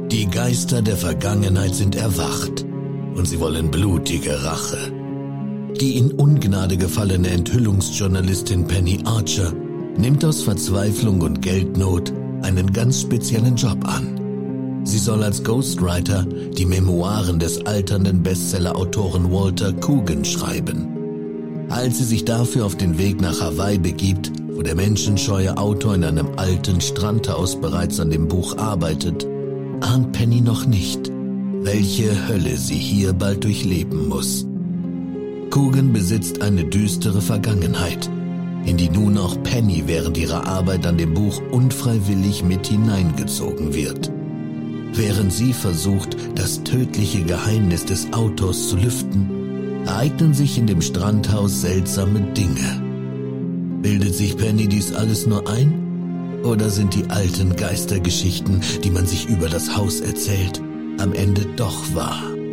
Die Geister der Vergangenheit sind erwacht und sie wollen blutige Rache. Die in Ungnade gefallene Enthüllungsjournalistin Penny Archer nimmt aus Verzweiflung und Geldnot einen ganz speziellen Job an. Sie soll als Ghostwriter die Memoiren des alternden Bestseller-Autoren Walter Coogan schreiben. Als sie sich dafür auf den Weg nach Hawaii begibt, wo der menschenscheue Autor in einem alten Strandhaus bereits an dem Buch arbeitet, ahnt Penny noch nicht, welche Hölle sie hier bald durchleben muss. Coogan besitzt eine düstere Vergangenheit, in die nun auch Penny während ihrer Arbeit an dem Buch unfreiwillig mit hineingezogen wird. Während sie versucht, das tödliche Geheimnis des Autors zu lüften, ereignen sich in dem Strandhaus seltsame Dinge. Bildet sich Penny dies alles nur ein? Oder sind die alten Geistergeschichten, die man sich über das Haus erzählt, am Ende doch wahr?